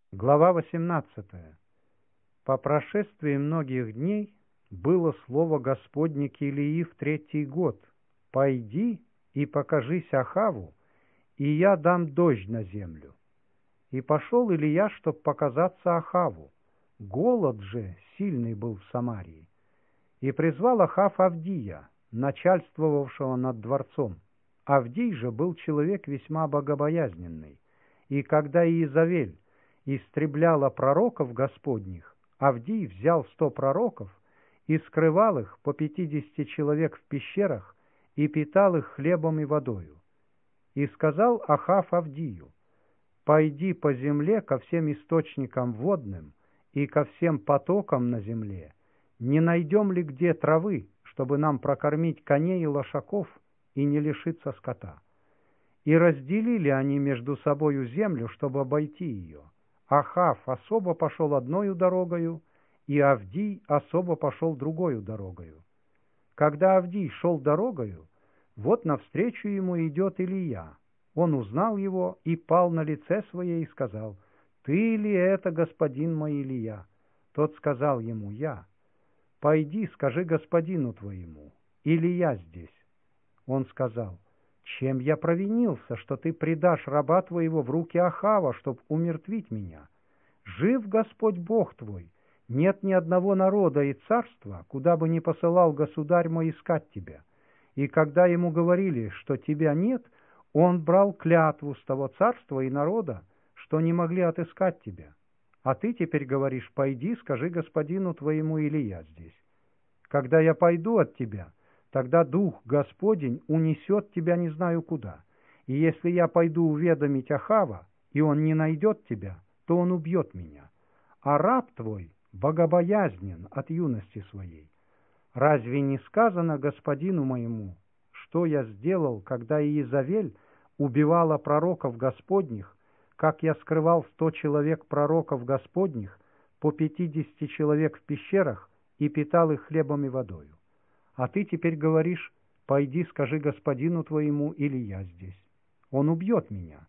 Глава 18. По прошествии многих дней было слово Господне к Илии в 3-й год: «Пойди и покажись Ахаву, и я дам дождь на землю». И пошел Илия, чтоб показаться Ахаву. Голод же сильный был в Самарии. И призвал Ахав Авдия, начальствовавшего над дворцом. Авдий же был человек весьма богобоязненный. И когда Иезавель истребляла пророков Господних, Авдий взял 100 пророков и скрывал их по 50 человек в пещерах и питал их хлебом и водою. И сказал Ахав Авдию: «Пойди по земле ко всем источникам водным и ко всем потокам на земле, не найдем ли где травы, чтобы нам прокормить коней и лошаков и не лишиться скота». И разделили они между собою землю, чтобы обойти ее. Ахав особо пошел одною дорогою, и Авдий особо пошел другою дорогою. Когда Авдий шел дорогою, вот навстречу ему идет Илия. Он узнал его и пал на лице свое и сказал: «Ты ли это, господин мой Илия?» Тот сказал ему: «Я». «Пойди, скажи господину твоему: Илия здесь». Он сказал: «Чем я провинился, что ты предашь раба твоего в руки Ахава, чтоб умертвить меня? Жив Господь Бог твой, нет ни одного народа и царства, куда бы ни посылал государь мой искать тебя. И когда ему говорили, что тебя нет, он брал клятву с того царства и народа, что не могли отыскать тебя. А ты теперь говоришь: пойди, скажи господину твоему: Илия здесь. Когда я пойду от тебя, тогда Дух Господень унесет тебя не знаю куда. И если я пойду уведомить Ахава, и он не найдет тебя, то он убьет меня. А раб твой богобоязнен от юности своей. Разве не сказано господину моему, что я сделал, когда Иезавель убивала пророков Господних, как я скрывал 100 человек пророков Господних, по 50 человек в пещерах, и питал их хлебом и водою? А ты теперь говоришь: пойди, скажи господину твоему: Илия здесь. Он убьет меня».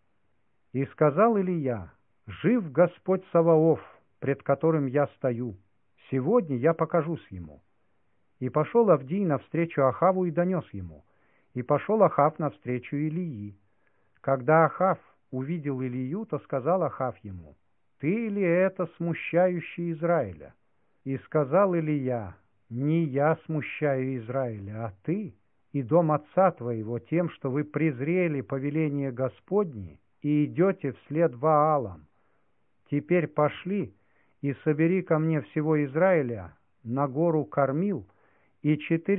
И сказал Илия: «Жив Господь Саваоф, пред которым я стою. Сегодня я покажусь ему». И пошел Авдий навстречу Ахаву и донес ему. И пошел Ахав навстречу Илии. Когда Ахав увидел Илию, то сказал Ахав ему: «Ты ли это смущающий Израиля?» И сказал Илия: «Не я смущаю Израиля, а ты и дом отца твоего тем, что вы презрели повеление Господне и идете вслед Ваалам. Теперь пошли и собери ко мне всего Израиля на гору Кармил, и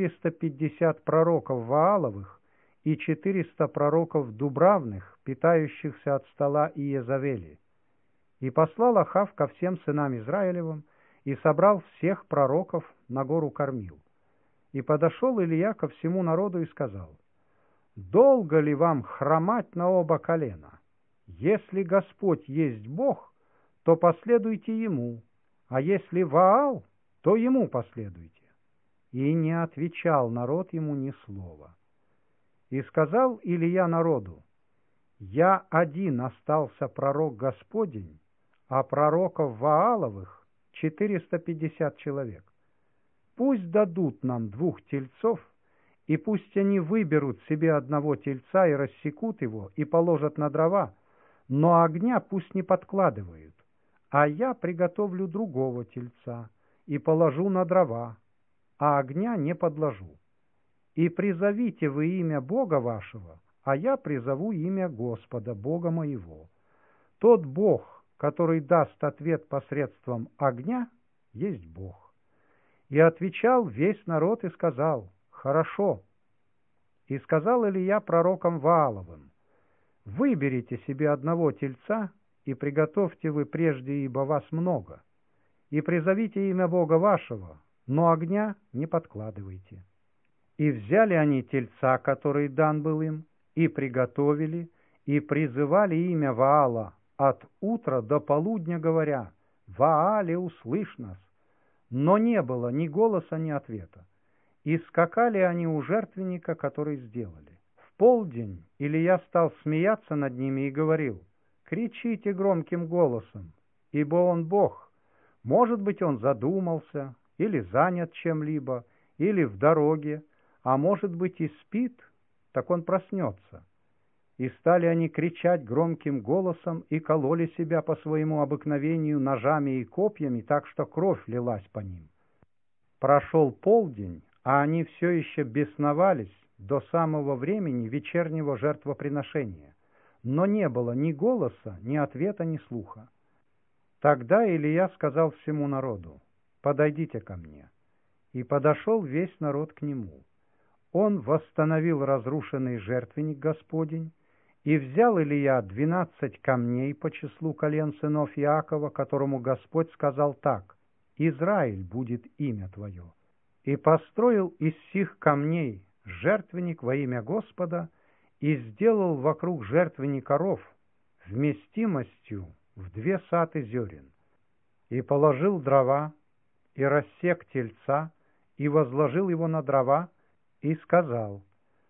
450 пророков Вааловых, и 400 пророков Дубравных, питающихся от стола Иезавели». И послал Ахав ко всем сынам Израилевым, и собрал всех пророков на гору Кармил. И подошел Илия ко всему народу и сказал: «Долго ли вам хромать на оба колена? Если Господь есть Бог, то последуйте Ему, а если Ваал, то Ему последуйте». И не отвечал народ ему ни слова. И сказал Илия народу: «Я один остался пророк Господень, а пророков Вааловых 450 человек. Пусть дадут нам 2 тельцов, и пусть они выберут себе одного тельца и рассекут его, и положат на дрова, но огня пусть не подкладывают, а я приготовлю другого тельца и положу на дрова, а огня не подложу. И призовите вы имя Бога вашего, а я призову имя Господа, Бога моего. Тот Бог, который даст ответ посредством огня, есть Бог». И отвечал весь народ и сказал: «Хорошо». И сказал Илия пророкам Вааловым: «Выберите себе одного тельца, и приготовьте вы прежде, ибо вас много, и призовите имя Бога вашего, но огня не подкладывайте». И взяли они тельца, который дан был им, и приготовили, и призывали имя Ваала от утра до полудня, говоря: «Ваале, услышь нас!» Но не было ни голоса, ни ответа. И скакали они у жертвенника, который сделали. В полдень Илия стал смеяться над ними и говорил: «Кричите громким голосом, ибо он Бог. Может быть, он задумался, или занят чем-либо, или в дороге, а может быть и спит, так он проснется». И стали они кричать громким голосом и кололи себя по своему обыкновению ножами и копьями, так что кровь лилась по ним. Прошел полдень, а они все еще бесновались до самого времени вечернего жертвоприношения, но не было ни голоса, ни ответа, ни слуха. Тогда Илия сказал всему народу: «Подойдите ко мне». И подошел весь народ к нему. Он восстановил разрушенный жертвенник Господень, и взял Илия 12 камней по числу колен сынов Иакова, которому Господь сказал так: «Израиль будет имя твое». И построил из сих камней жертвенник во имя Господа, и сделал вокруг жертвенника ров вместимостью в 2 саты зерен. И положил дрова, и рассек тельца, и возложил его на дрова, и сказал: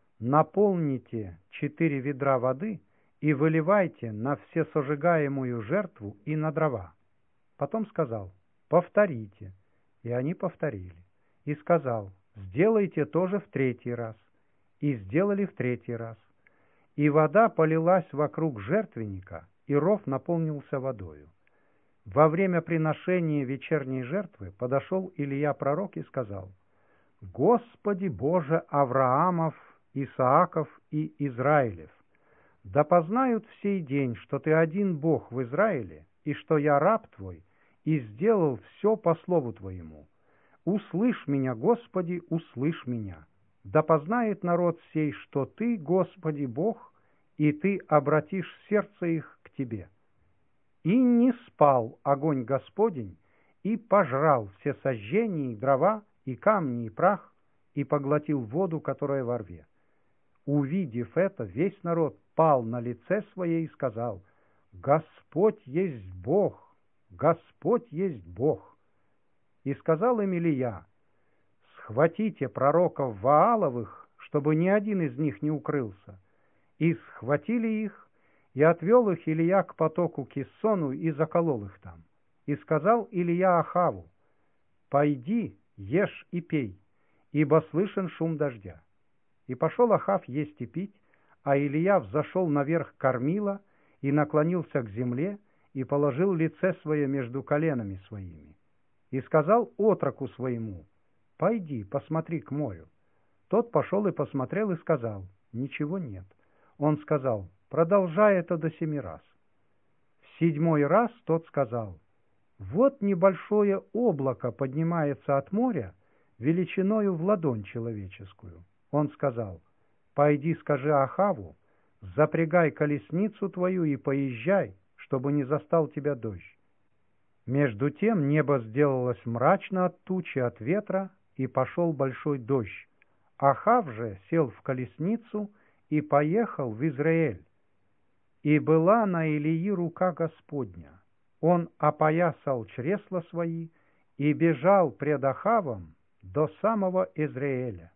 «Наполните 4 ведра воды и выливайте на всесожигаемую жертву и на дрова». Потом сказал: «Повторите». И они повторили. И сказал: «Сделайте тоже в 3-й раз». И сделали в 3-й раз. И вода полилась вокруг жертвенника, и ров наполнился водою. Во время приношения вечерней жертвы подошел Илия пророк и сказал: «Господи Боже Авраамов, Исааков и Израилев, да познают в сей день, что Ты один Бог в Израиле, и что я раб Твой, и сделал все по слову Твоему. Услышь меня, Господи, услышь меня. Да познает народ сей, что Ты, Господи Бог, и Ты обратишь сердце их к Тебе». И не спал огонь Господень, и пожрал все сожжения, и дрова, и камни, и прах, и поглотил воду, которая во рве. Увидев это, весь народ пал на лице свое и сказал: «Господь есть Бог, Господь есть Бог». И сказал им Илия: «Схватите пророков Вааловых, чтобы ни один из них не укрылся». И схватили их, и отвел их Илия к потоку Киссону, и заколол их там. И сказал Илия Ахаву: «Пойди, ешь и пей, ибо слышен шум дождя». И пошел Ахав есть и пить, а Илия взошел наверх кормила и наклонился к земле, и положил лице свое между коленами своими. И сказал отроку своему: «Пойди, посмотри к морю». Тот пошел и посмотрел, и сказал: «Ничего нет». Он сказал: «Продолжай это до 7 раз». В 7-й раз тот сказал: «Вот небольшое облако поднимается от моря величиною в ладонь человеческую». Он сказал: «Пойди, скажи Ахаву: запрягай колесницу твою и поезжай, чтобы не застал тебя дождь». Между тем небо сделалось мрачно от тучи, от ветра, и пошел большой дождь. Ахав же сел в колесницу и поехал в Израиль. И была на Илии рука Господня. Он опоясал чресла свои и бежал пред Ахавом до самого Израиля.